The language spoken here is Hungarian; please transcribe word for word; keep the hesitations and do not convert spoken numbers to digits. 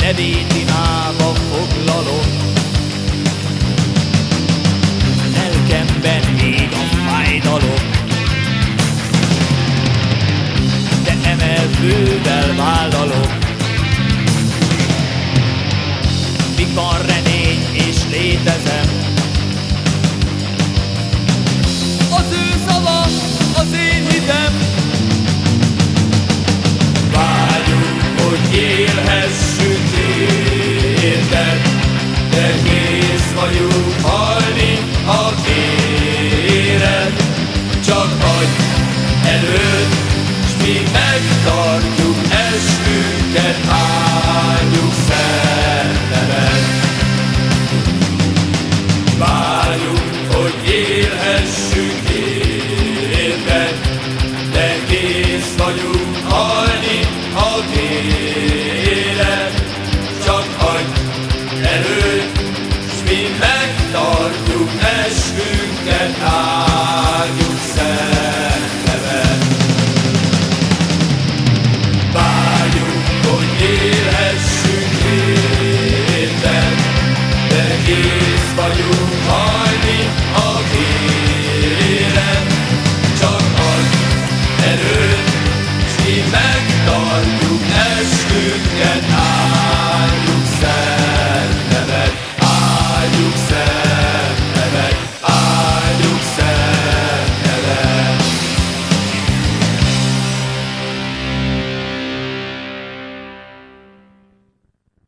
nevét imába foglalom. Lelkemben ég a fájdalom, de emelvővel vállalom. Míg van remény és létezem, az ő szava az én hitem. Vágyunk, hogy élhessünk érted, de kész vagyunk halni, ha kéred. Csak hagyd előtt, s mi megtartjuk eskünket, áldjuk szent neved. Várjunk, hogy élhessünk érted, de kész vagyunk halni, ha kéred. Csak hagyd előtt, s mi megtartjuk eskünket, áldjuk szent neved. Vágyunk, hogy élhessünk érted, de kész vagyunk halni, ha kéred. Csak hagyd előtt, s mi megtartjuk eskünket, áldjuk szent.